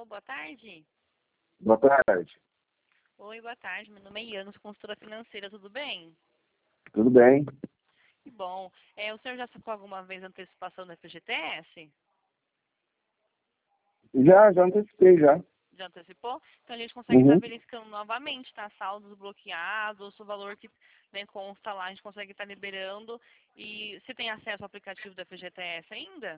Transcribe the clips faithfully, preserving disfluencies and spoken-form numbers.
Alô, boa tarde. Boa tarde. Oi, boa tarde. Meu nome é Iana, sou consultora financeira, tudo bem? Tudo bem? Que bom. É, o senhor já sacou alguma vez a antecipação do F G T S? Já, já antecipei, já. Já antecipou? Então a gente consegue estar Uhum. verificando novamente, tá? Saldos bloqueados, o valor que né, consta lá, a gente consegue estar liberando. E você tem acesso ao aplicativo do F G T S ainda?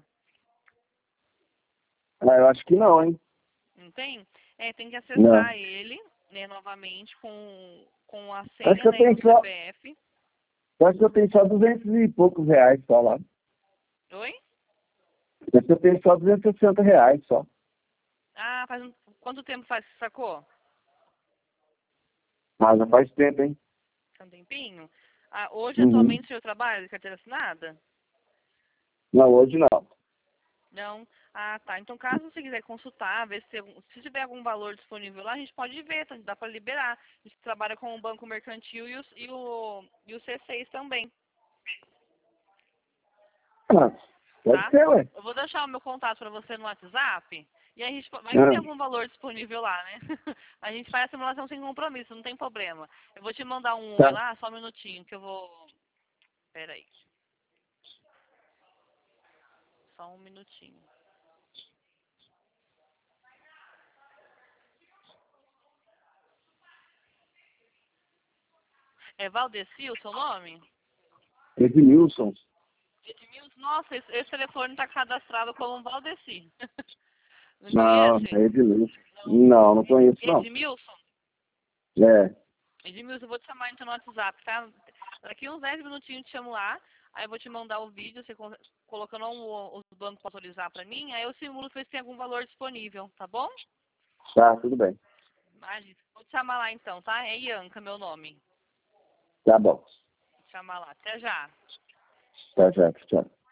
Ah, eu acho que não, hein? Não tem? É, tem que Não. acessar ele, né, novamente com, com a Acho senha, que eu né, e o tenho só, C P F. acho que eu tenho só duzentos e poucos reais só lá. Oi? Acho que eu tenho só duzentos e sessenta reais só. Ah, faz um, quanto tempo faz que sacou? Ah, já faz tempo, hein? Faz um tempinho? Ah, hoje, Uhum. atualmente, o senhor trabalha de carteira assinada? Não, hoje não. Não? Ah, tá. Então, caso você quiser consultar, ver se, tem- se tiver algum valor disponível lá, a gente pode ver, tá? Dá para liberar. A gente trabalha com o Banco Mercantil e, os, e, o, e o C seis também, Ah, pode tá? ser, ué. Eu vou deixar o meu contato para você no WhatsApp. E aí a gente, po- vai que tem Ah, algum valor disponível lá, né? A gente faz a simulação sem compromisso, não tem problema. Eu vou te mandar um oi tá. lá, só um minutinho, que eu vou... Pera aí, só um minutinho. É Valdeci o seu nome? Edmilson. Edmilson? Nossa, esse, esse telefone está cadastrado como Valdeci. Não Não, conhece? é Edmilson. Não. Não, não Ed- conheço, não. Edmilson? É. Edmilson, eu vou te chamar então no WhatsApp, tá? Daqui uns dez minutinhos eu te chamo lá, aí eu vou te mandar o vídeo, você con- colocando um, os bancos para autorizar para mim, aí eu simulo ver se tem algum valor disponível, tá bom? Tá, tudo bem. Imagina. Vou te chamar lá então, tá? É Ianca, meu nome. Tá bom. Vou te chamar lá. Até já. Tá, já, tchau.